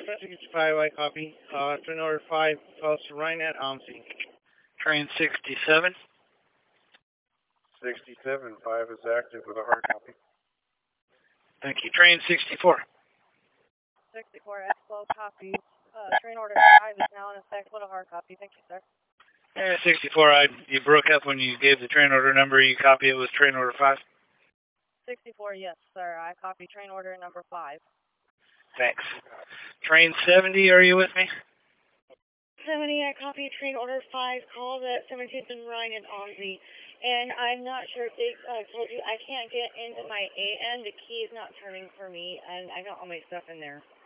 65, I copy. Train order 5, calls to Rhinet, OMSI. Train 67. 67, 5 is active with a hard copy. Thank you. Train 64. 64, Expo, copy. Train order 5 is now in effect with a hard copy. Thank you, sir. 64, you broke up when you gave the train order number. You copy it was train order 5? 64, yes, sir. I copy train order number 5. Thanks. Train 70, are you with me? 70, I copy train order 5, call at 17th and Rhine and OMSI. And I'm not sure if they told you, I can't get into my AM. The key is not turning for me, and I got all my stuff in there.